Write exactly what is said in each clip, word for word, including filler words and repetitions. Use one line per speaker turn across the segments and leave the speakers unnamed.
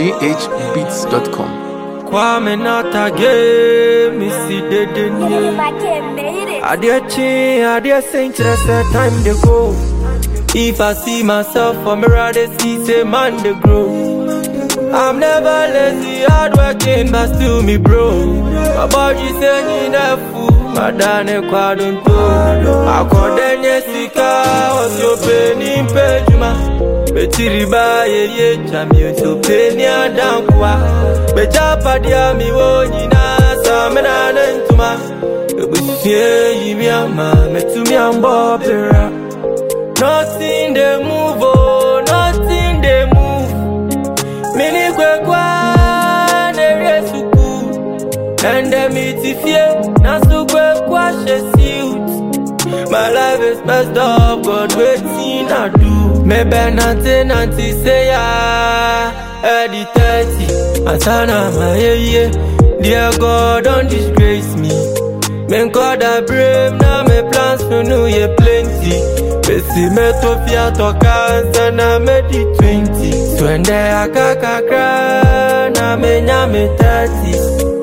g h beats dot com.
Kwame not again, Missy didn't you? I dear chin, I dear saint, just the time they go. If I see myself from a rather see, say man they grow. I'm never lazy, hardworking, but still me bro. My body saying that fool, my dane quadunto. I call them Jessica, what's your pain in Pejuma? Betiriba ye ye chami so penny and dankwa. Bejapa dia mi wonina samena nentuma. Ebusie yimiama metumi ambopera. Nothing they move, oh, nothing they move. Mini kwe kwa nere suku. And them itifie nasu kwe kwa she suit. My life is messed up, God waiting I do. Maybe nothing nanti say ya Eddie thirty Asana my yeah. Dear God don't disgrace me. Men God I brave now my plans for new year plenty. Besi me tofia toka sana me di twenty. Swende akakakra na me nyame thirty.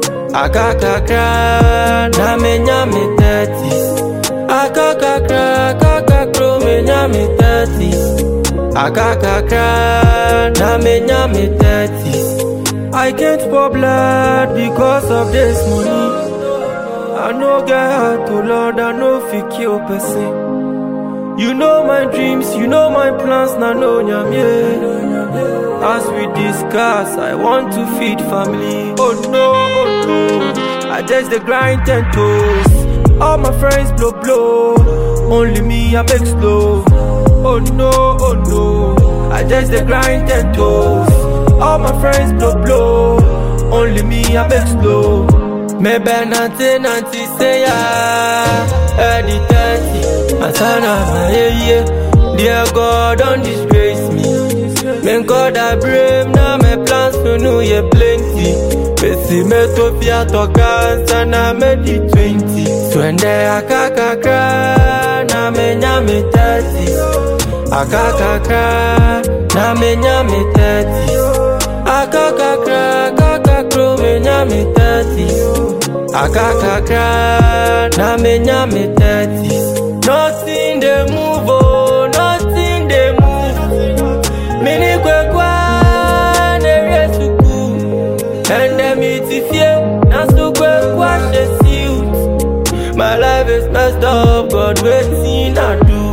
Akakakra na me nyame thirty. Akakakra kakakro me nyame thirty. Akakakra na me nyame thirty. I can't pour blood because of this money. I no get heart to Lord, I no fit kill person. You know my dreams, you know my plans, na no nyame. As we discuss, I want to feed family. Oh no, oh no, I just the grind ten toes. All my friends blow blow, only me I make slow. Oh no, oh no, I just the grind ten toes. All my friends blow blow, only me I make slow. Maybe nothing, nothing say ya Eddie thirty Asana my yeah. Dear God don't disgrace me. Men God I brave now my plans for new year plenty. Besi me tofia toka sana me di twenty. Swende akakakra na me nyame thirty. Akakakra na me nyame thirty. Akakakra kakakro me nyame thirty. Akakakra na me nyame thirty. Nothing they move, oh, nothing they move. Mini kwe kwa nere suku. And them itifie nasu kwe kwa she suit. My life is messed up, God waiting I do.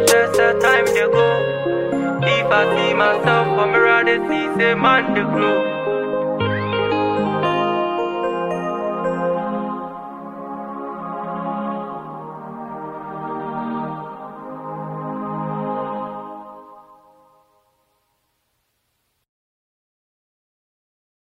Time to go. If I see myself from a rather see, say man to grow.